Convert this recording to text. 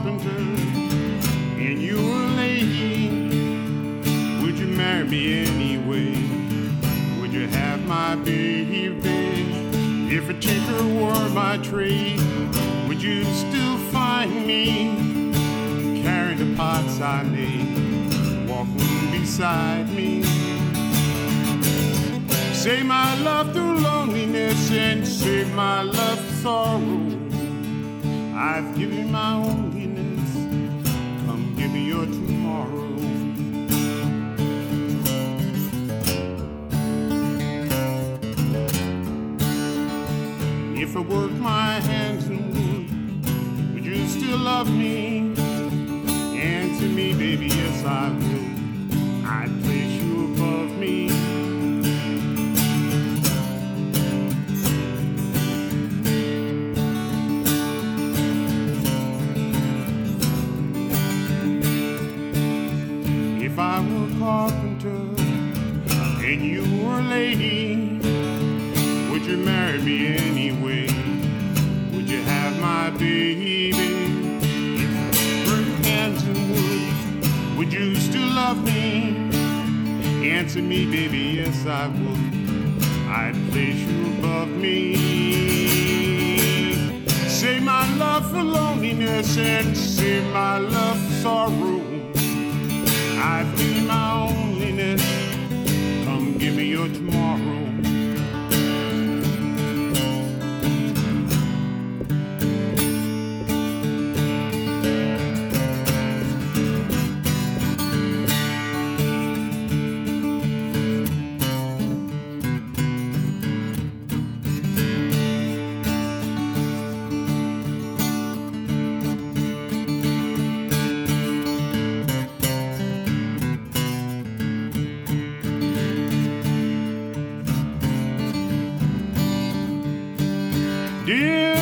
carpenter and you were a lady, would you marry me anyway? Would you have my baby? If a tinker were my trade, would you still find me carrying the pots I made, walking beside me? Save my love through loneliness and save my love through sorrow. I've given you my loneliness, come give me your tomorrow. If I worked my hands in wood, would you still love me? Answer me, baby, yes I will. I'd place you above me. If I were a carpenter and you were a lady, would you marry me anyway? Would you have my baby? If I worked hands in wood, would you still love me? Answer me, baby, yes I would. I'd place you above me. Save my love for loneliness and save my love for sorrow. I've been my loneliness, come give me your tomorrow. Dear